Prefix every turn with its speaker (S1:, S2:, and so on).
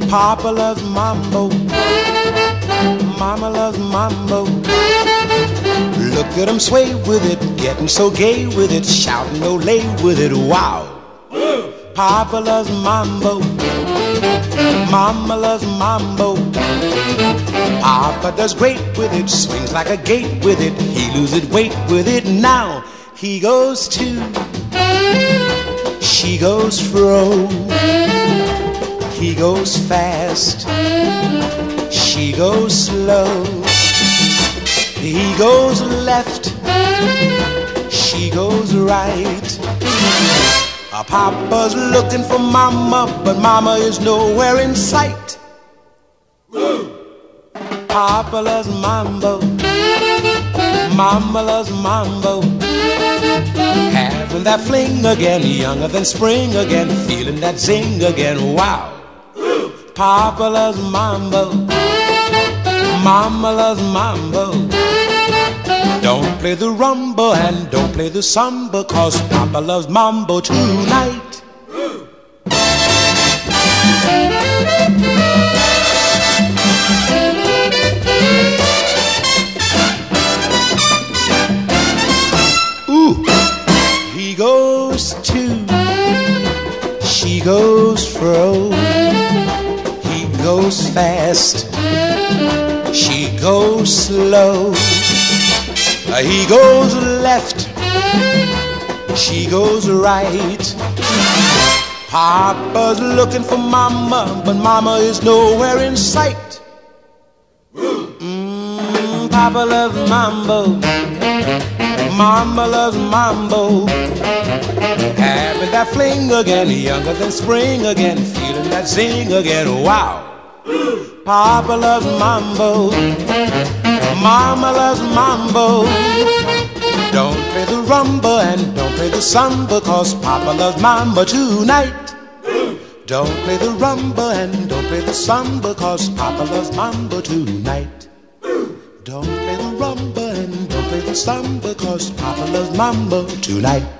S1: Papa loves mambo, Mama loves mambo. Look at him sway with it, getting so gay with it, shouting Olay with it, wow. Papa loves mambo, Mama loves mambo. Papa does great with it, swings like a gate with it, he loses weight with it. Now he goes to, she goes fro, he goes fast, she goes slow. He goes left, she goes right. Papa's looking for Mama, but Mama is nowhere in sight. Papa loves mambo, Mama loves mambo. Having that fling again, younger than spring again, feeling that zing again, wow. Papa loves mambo, Mama loves mambo. Don't play the rumba and don't play the samba, 'cause Papa loves mambo tonight. Ooh, he goes to, she goes fro, he goes fast, she goes slow. He goes left, she goes right. Papa's looking for Mama, but Mama is nowhere in sight. Papa loves mambo, Mama loves mambo. Having that fling again, younger than spring again, feeling that zing again, wow. Papa loves mambo, Mama loves mambo. Don't play the rumba and don't play the samba, 'cause Papa loves mambo tonight. Don't play the rumba and don't play the samba, 'cause Papa loves mambo tonight. Don't play the rumba and don't play the samba, 'cause Papa loves mambo tonight.